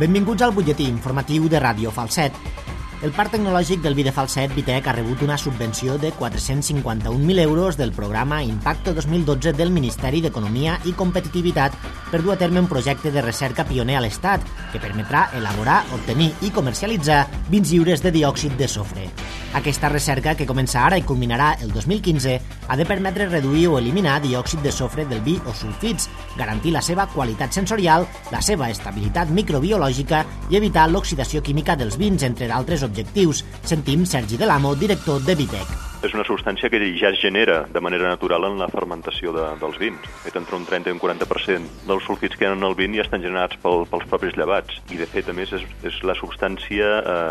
Benvinguts al butlletí informatiu de Ràdio Falset. El Parc Tecnològic del Vi de Falset, Vitec, ha rebut una subvenció de 451.000 euros del programa Impacto 2012 del Ministeri d'Economia i Competitivitat per dur a terme un projecte de recerca pioner a l'Estat que permetrà elaborar, obtenir i comercialitzar vins lliures de diòxid de sofre. Aquesta recerca, que comença ara i culminarà el 2015, ha de permetre reduir o eliminar diòxid de sofre del vi o sulfits, garantir la seva qualitat sensorial, la seva estabilitat microbiològica i evitar l'oxidació química dels vins, entre d'altres objectius. Sentim Sergi Delamo, director de Vitec. És una substància que ja es genera de manera natural en la fermentació dels vins. Entre un 30 i un 40% dels sulfits que hi ha en el vin ja estan generats pels propis llevats. I, de fet, a més, és la substància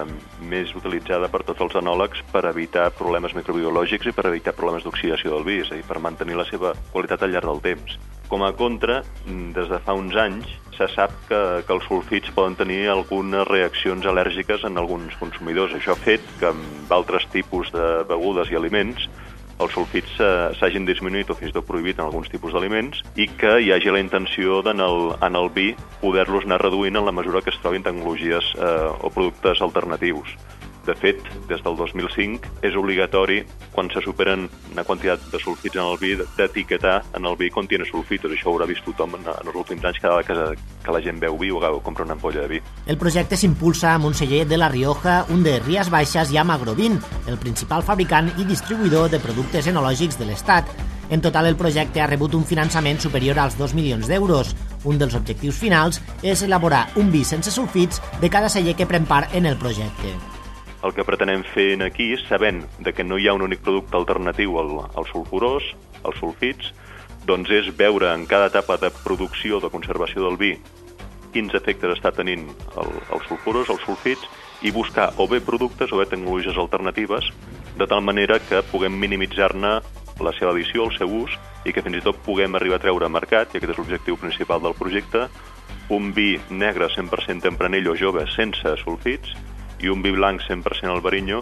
més utilitzada per tots els enòlegs per evitar problemes microbiològics i per evitar problemes d'oxidació del vi, és a dir, per mantenir la seva qualitat al llarg del temps. Com a contra, des de fa uns anys, se sap que els sulfits poden tenir algunes reaccions al·lèrgiques en alguns consumidors. Això ha fet que amb altres tipus de begudes i aliments els sulfits s'hagin disminuït o fins i tot prohibit en alguns tipus d'aliments i que hi hagi la intenció en el vi poder-los anar reduint en la mesura que es trobin tecnologies o productes alternatius. De fet, des del 2005 és obligatori, quan se superen una quantitat de sulfits en el vi, d'etiquetar en el vi contiene sulfitos. Això ho haurà vist tothom en els últims anys cada vegada que la gent beu vi o compra una ampolla de vi. El projecte s'impulsa amb un celler de La Rioja, un de Rías Baixes i amb Agrovin, el principal fabricant i distribuïdor de productes enològics de l'Estat. En total, el projecte ha rebut un finançament superior als 2 milions d'euros. Un dels objectius finals és elaborar un vi sense sulfits de cada celler que pren part en el projecte. El que pretenem fer aquí, sabent que no hi ha un únic producte alternatiu al sulfurós, als sulfits, doncs és veure en cada etapa de producció o de conservació del vi quins efectes està tenint el sulfurós, els sulfits, i buscar o bé productes o bé tecnologies alternatives, de tal manera que puguem minimitzar-ne la seva addició, el seu ús, i que fins i tot puguem arribar a treure a mercat, i aquest és l'objectiu principal del projecte, un vi negre 100% tempranillo jove sense sulfits, i un vi blanc 100% albariño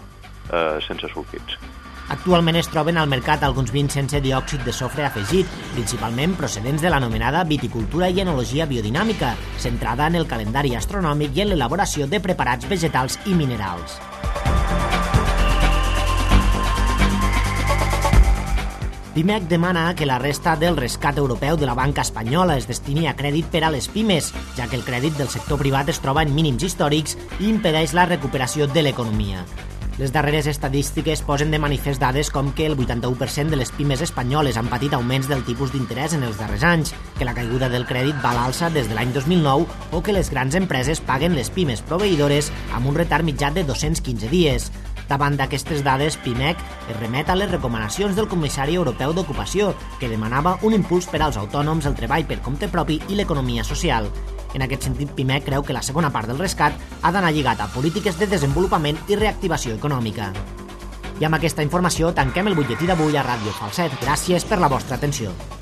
sense sulfits. Actualment es troben al mercat alguns vins sense diòxid de sofre afegit, principalment procedents de l'anomenada viticultura i enologia biodinàmica, centrada en el calendari astronòmic i en l'elaboració de preparats vegetals i minerals. Pimec demana que la resta del rescat europeu de la banca espanyola es destini a crèdit per a les pimes, ja que el crèdit del sector privat es troba en mínims històrics i impedeix la recuperació de l'economia. Les darreres estadístiques posen de manifest dades com que el 81% de les pimes espanyoles han patit augments del tipus d'interès en els darrers anys, que la caiguda del crèdit va a l'alça des de l'any 2009 o que les grans empreses paguen les pimes proveïdores amb un retard mitjà de 215 dies. Davant d'aquestes dades, Pimec es remet a les recomanacions del Comissari Europeu d'Ocupació, que demanava un impuls per als autònoms, el treball per compte propi i l'economia social. En aquest sentit, Pimec creu que la segona part del rescat ha d'anar lligat a polítiques de desenvolupament i reactivació econòmica. I amb aquesta informació tanquem el butlletí d'avui a Ràdio Falset. Gràcies per la vostra atenció.